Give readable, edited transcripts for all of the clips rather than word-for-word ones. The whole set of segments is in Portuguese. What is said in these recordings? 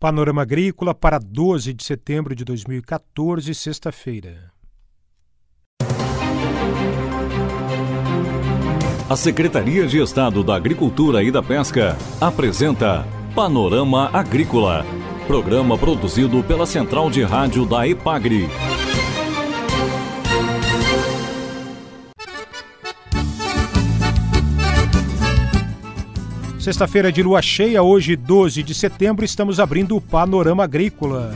Panorama Agrícola para 12 de setembro de 2014, sexta-feira. A Secretaria de Estado da Agricultura e da Pesca apresenta Panorama Agrícola, programa produzido pela Central de Rádio da EPAGRE. Sexta-feira de lua cheia, hoje 12 de setembro, estamos abrindo o Panorama Agrícola.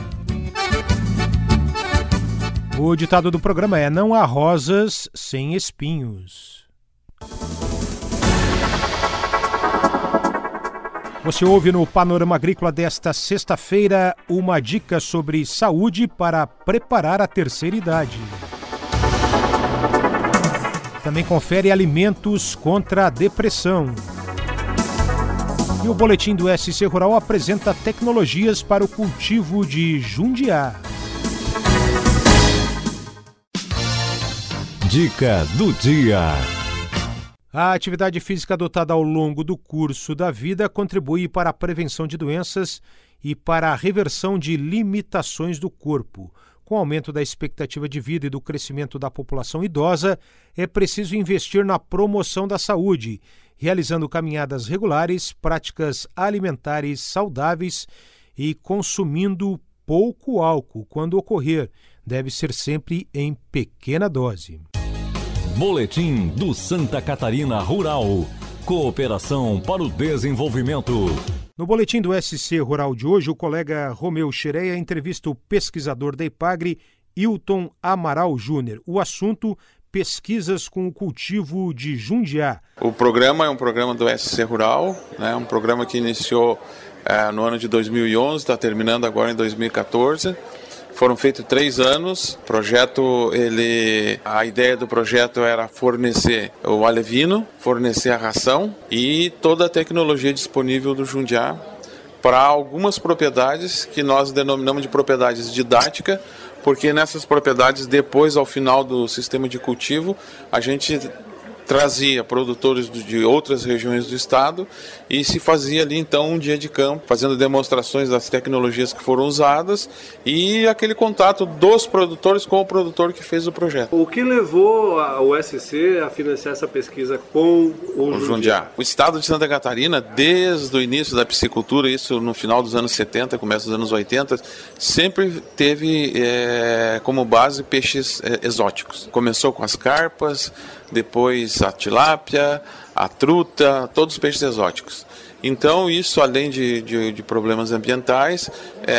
O ditado do programa é: não há rosas sem espinhos. Você ouve no Panorama Agrícola desta sexta-feira uma dica sobre saúde para preparar a terceira idade. Também confere alimentos contra a depressão. E o boletim do SC Rural apresenta tecnologias para o cultivo de jundiá. Dica do dia. A atividade física adotada ao longo do curso da vida contribui para a prevenção de doenças e para a reversão de limitações do corpo. Com o aumento da expectativa de vida e do crescimento da população idosa, é preciso investir na promoção da saúde, realizando caminhadas regulares, práticas alimentares saudáveis e consumindo pouco álcool quando ocorrer. Deve ser sempre em pequena dose. Boletim do Santa Catarina Rural. Cooperação para o desenvolvimento. No boletim do SC Rural de hoje, o colega Romeu Xereia entrevista o pesquisador da EPAGRE, Hilton Amaral Júnior. O assunto: pesquisas com o cultivo de jundiá. O programa é um programa do SC Rural, um programa que iniciou no ano de 2011, está terminando agora em 2014. Foram feitos 3 anos. O projeto, a ideia do projeto era fornecer o alevino, fornecer a ração e toda a tecnologia disponível do jundiá para algumas propriedades que nós denominamos de propriedades didáticas, porque nessas propriedades, depois, ao final do sistema de cultivo, a gente trazia produtores de outras regiões do estado e se fazia ali então um dia de campo, fazendo demonstrações das tecnologias que foram usadas e aquele contato dos produtores com o produtor que fez o projeto. O que levou o SC a financiar essa pesquisa com o jundiá? O estado de Santa Catarina, desde o início da piscicultura, isso no final dos anos 70, começo dos anos 80, sempre teve como base peixes exóticos. Começou com as carpas, depois a tilápia, a truta, todos os peixes exóticos. Então isso, além de problemas ambientais,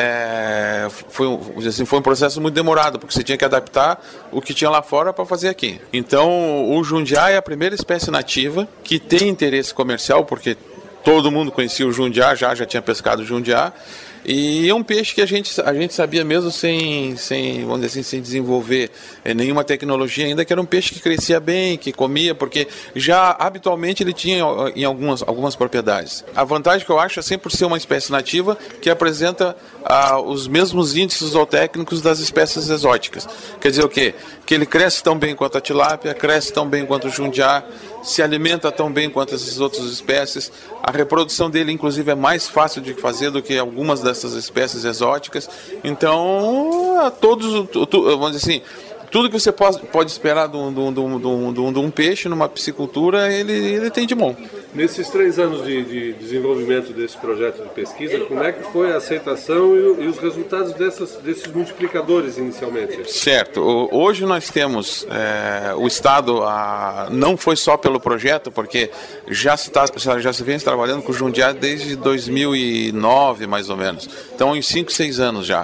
foi um processo muito demorado, porque você tinha que adaptar o que tinha lá fora para fazer aqui. Então o jundiá é a primeira espécie nativa que tem interesse comercial, porque todo mundo conhecia o jundiá, já tinha pescado o jundiá. E é um peixe que a gente sabia mesmo sem vamos dizer assim, sem desenvolver nenhuma tecnologia ainda, que era um peixe que crescia bem, que comia, porque já habitualmente ele tinha em algumas propriedades. A vantagem que eu acho é sempre por ser uma espécie nativa que apresenta os mesmos índices zootécnicos das espécies exóticas. Quer dizer o quê? Que ele cresce tão bem quanto a tilápia, cresce tão bem quanto o jundiá, se alimenta tão bem quanto essas outras espécies. A reprodução dele, inclusive, é mais fácil de fazer do que algumas dessas espécies exóticas. Então, vamos dizer assim, tudo que você pode esperar de um peixe numa piscicultura, ele tem de bom. Nesses 3 anos de desenvolvimento desse projeto de pesquisa, como é que foi a aceitação e os resultados desses multiplicadores inicialmente? Certo. Hoje nós temos o Estado, não foi só pelo projeto, porque já se vem trabalhando com o jundiá desde 2009, mais ou menos. Então, em 5, 6 anos já.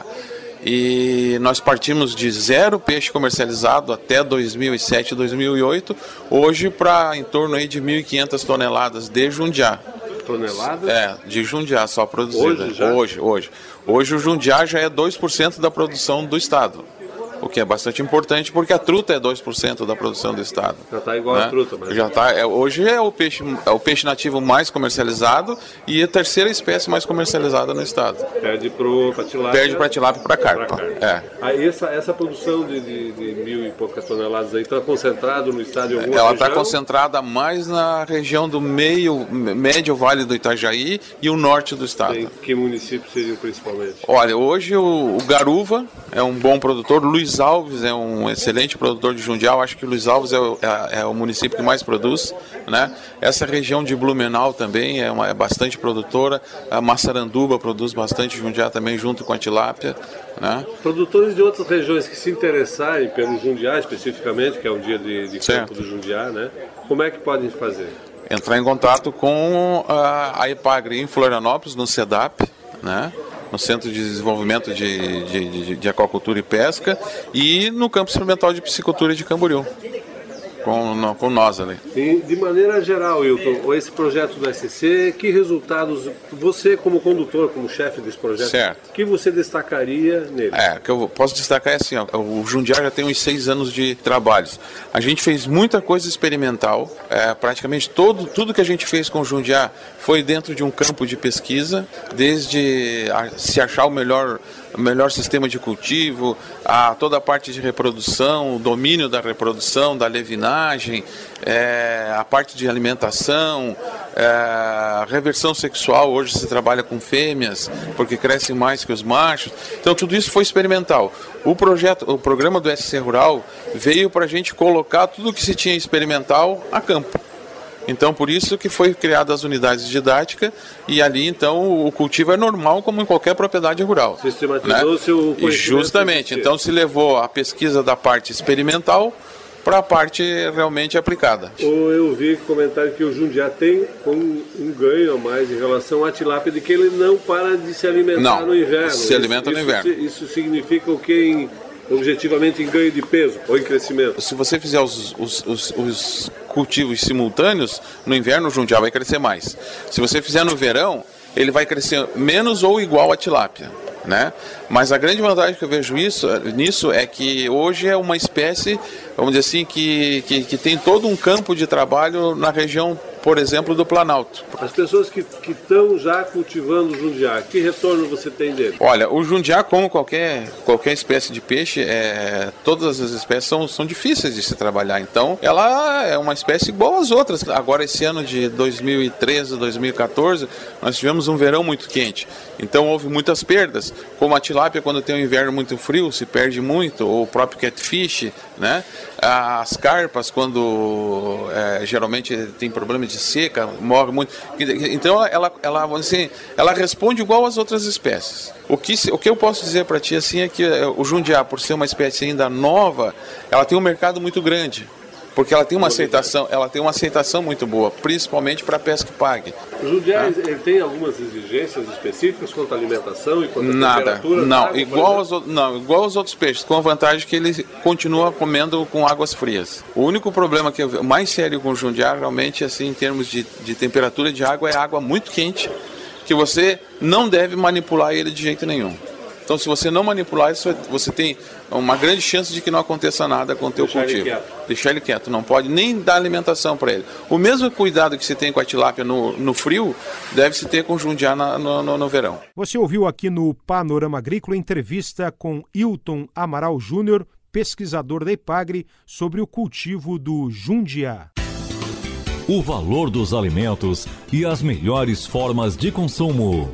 E nós partimos de 0 peixe comercializado até 2007, 2008, hoje para em torno aí de 1.500 toneladas de jundiá. Toneladas? De jundiá só produzida. Hoje o jundiá já é 2% da produção do estado. o que é bastante importante, porque a truta é 2% da produção do estado. Já está igual a truta, mas... Já tá, hoje é o peixe nativo mais comercializado e a terceira espécie mais comercializada no estado. Perde para tilápia. Perde para tilápia e para carpa. Aí essa produção de 1.000 e poucas toneladas aí está concentrado no estado em alguma Ela região? está concentrada mais na região do médio Vale do Itajaí e o norte do estado. Em que município seriam principalmente? Olha, hoje o Garuva é um bom produtor, Luiz Alves é um excelente produtor de Jundiá. Eu acho que Luiz Alves é o município que mais produz, né? Essa região de Blumenau também é bastante produtora. A Massaranduba produz bastante Jundiá também, junto com a tilápia, né? Produtores de outras regiões que se interessarem pelo Jundiá especificamente, que é um dia de campo do Jundiá, né? Como é que podem fazer? Entrar em contato com a Epagri em Florianópolis, no CEDAP, né? No Centro de Desenvolvimento de Aquacultura e Pesca, e no Campo Experimental de Piscicultura de Camboriú, com nós ali. E, de maneira geral, Hilton, esse projeto do SCC, que resultados você, como condutor, como chefe desse projeto, que você destacaria nele? Que eu posso destacar é assim, o Jundiá já tem uns 6 anos de trabalhos. A gente fez muita coisa experimental, praticamente tudo que a gente fez com o Jundiá foi dentro de um campo de pesquisa, desde se achar o melhor sistema de cultivo, toda a parte de reprodução, o domínio da reprodução, da levinagem, a parte de alimentação, a reversão sexual. Hoje se trabalha com fêmeas, porque crescem mais que os machos. Então tudo isso foi experimental. O programa do SC Rural veio para a gente colocar tudo que se tinha experimental a campo. Então, por isso que foi criadas as unidades didáticas e ali, então, o cultivo é normal como em qualquer propriedade rural. Sistematizou-se o conhecimento. Justamente. Então, se levou a pesquisa da parte experimental para a parte realmente aplicada. Eu vi comentário que o Jundiá tem um ganho a mais em relação à tilápia, de que ele não para de se alimentar no inverno. Se alimenta no inverno. Isso significa o que objetivamente em ganho de peso ou em crescimento? Se você fizer os cultivos simultâneos, no inverno o Jundiá vai crescer mais. Se você fizer no verão, ele vai crescer menos ou igual à tilápia, né? Mas a grande vantagem que eu vejo nisso é que hoje é uma espécie, vamos dizer assim, que tem todo um campo de trabalho na região, por exemplo, do Planalto. As pessoas que estão já cultivando o Jundiá, que retorno você tem dele? Olha, o Jundiá, como qualquer espécie de peixe, todas as espécies são difíceis de se trabalhar. Então, ela é uma espécie igual às outras. Agora, esse ano de 2013, 2014, nós tivemos um verão muito quente. Então, houve muitas perdas. Como a tilápia, quando tem um inverno muito frio, se perde muito. Ou o próprio catfish, né? As carpas, quando geralmente tem problema de seca, morre muito. Então ela responde igual às outras espécies. O que eu posso dizer para ti assim é que o Jundiá, por ser uma espécie ainda nova, ela tem um mercado muito grande. Porque ela tem uma aceitação muito boa, principalmente para a pesca e pague. O Jundiá ele tem algumas exigências específicas quanto à alimentação e quanto à temperatura? Não, igual aos outros peixes, com a vantagem que ele continua comendo com águas frias. O único problema que é mais sério com o Jundiá, realmente, assim, em termos de temperatura de água, é água muito quente, que você não deve manipular ele de jeito nenhum. Então, se você não manipular isso, você tem uma grande chance de que não aconteça nada com o teu cultivo. Deixar ele quieto, não pode nem dar alimentação para ele. O mesmo cuidado que se tem com a tilápia no frio, deve-se ter com o Jundiá no verão. Você ouviu aqui no Panorama Agrícola entrevista com Hilton Amaral Júnior, pesquisador da Epagri, sobre o cultivo do Jundiá. O valor dos alimentos e as melhores formas de consumo.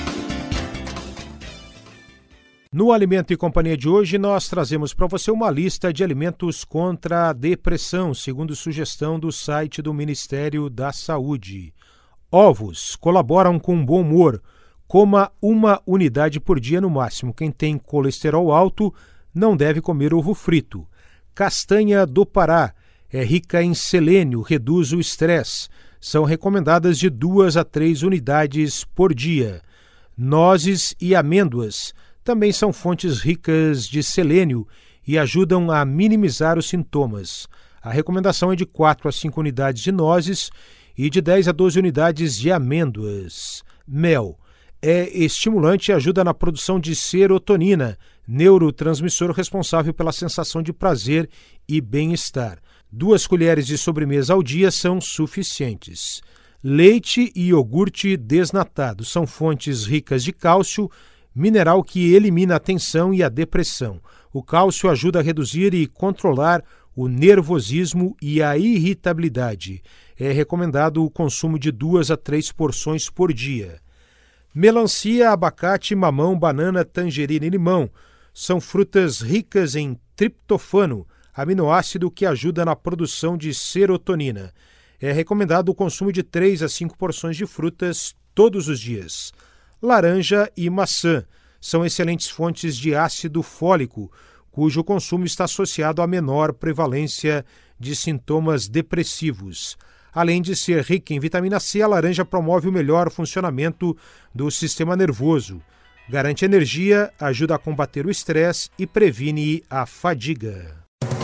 No Alimento e Companhia de hoje, nós trazemos para você uma lista de alimentos contra a depressão, segundo sugestão do site do Ministério da Saúde. Ovos colaboram com bom humor. Coma uma unidade por dia no máximo. Quem tem colesterol alto não deve comer ovo frito. Castanha do Pará é rica em selênio, reduz o estresse. São recomendadas de 2 a 3 unidades por dia. Nozes e amêndoas também são fontes ricas de selênio e ajudam a minimizar os sintomas. A recomendação é de 4 a 5 unidades de nozes e de 10 a 12 unidades de amêndoas. Mel é estimulante e ajuda na produção de serotonina, neurotransmissor responsável pela sensação de prazer e bem-estar. 2 colheres de sobremesa ao dia são suficientes. Leite e iogurte desnatado são fontes ricas de cálcio, mineral que elimina a tensão e a depressão. O cálcio ajuda a reduzir e controlar o nervosismo e a irritabilidade. É recomendado o consumo de 2 a 3 porções por dia. Melancia, abacate, mamão, banana, tangerina e limão são frutas ricas em triptofano, aminoácido que ajuda na produção de serotonina. É recomendado o consumo de 3 a 5 porções de frutas todos os dias. Laranja e maçã são excelentes fontes de ácido fólico, cujo consumo está associado à menor prevalência de sintomas depressivos. Além de ser rica em vitamina C, a laranja promove o melhor funcionamento do sistema nervoso, garante energia, ajuda a combater o estresse e previne a fadiga.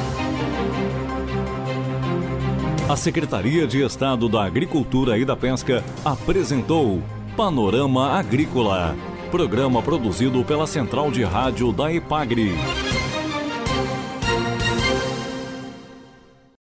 A Secretaria de Estado da Agricultura e da Pesca apresentou Panorama Agrícola, programa produzido pela Central de Rádio da EPAGRE.